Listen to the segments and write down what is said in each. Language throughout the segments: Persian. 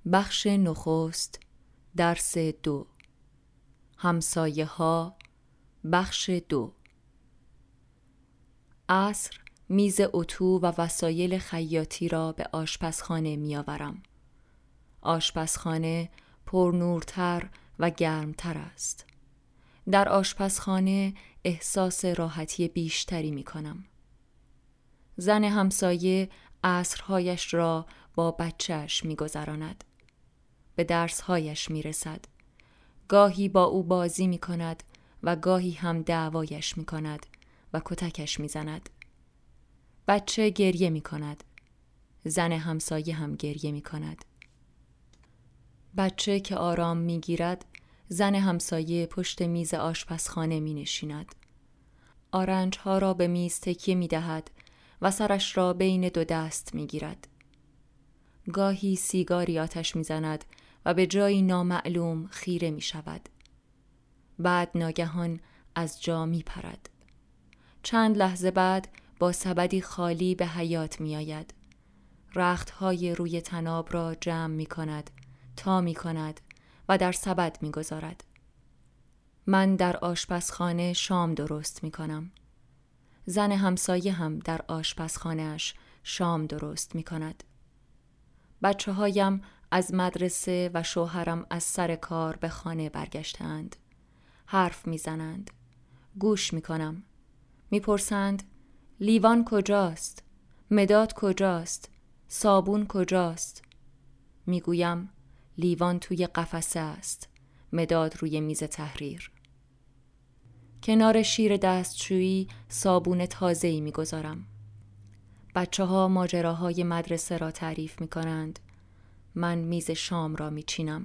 بخش نخست، درس 2. همسایه ها، بخش 2. عصر میز اتو و وسایل خیاطی را به آشپزخانه میآورم. آشپزخانه پر نورتر و گرمتر است. در آشپزخانه احساس راحتی بیشتری می کنم. زن همسایه عصرهایش را با بچه‌اش می گذراند. به درسهایش می رسد. گاهی با او بازی می کند و گاهی هم دعوایش می کند و کتکش می زند. بچه گریه می کند. زن همسایه هم گریه می کند. بچه که آرام می گیرد، زن همسایه پشت میز آشپزخانه می نشیند. آرنج ها را به میز تکیه می دهد و سرش را بین دو دست می گیرد. گاهی سیگاری آتش می زند و به جایی نامعلوم خیره می شود. بعد ناگهان از جا می پرد. چند لحظه بعد با سبدی خالی به حیاط می آید. رختهای روی طناب را جمع می کند، تا می کند و در سبد می گذارد. من در آشپزخانه شام درست می کنم. زن همسایه هم در آشپزخانه‌اش شام درست می کند. بچه هایم از مدرسه و شوهرم از سر کار به خانه برگشتند. حرف می زنند. گوش می کنم. می پرسند لیوان کجاست؟ مداد کجاست؟ صابون کجاست؟ می گویم لیوان توی قفسه است. مداد روی میز تحریر. کنار شیر دستشویی صابون تازه‌ای می گذارم. بچه ها ماجراهای مدرسه را تعریف می کنند. من میز شام را می چینم.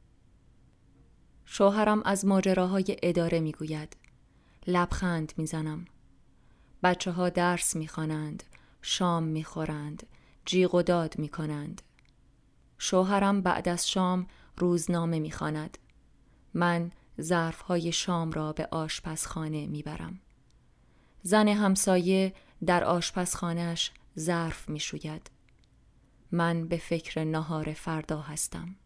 شوهرم از ماجراهای اداره می گوید. لبخند می زنم. بچه ها درس می خوانند، شام می خورند، جیغ و داد می کنند. شوهرم بعد از شام روزنامه می خواند. من ظرفهای شام را به آشپزخانه می برم. زن همسایه در آشپزخانه‌اش ظرف می شوید. من به فکر نهار فردا هستم.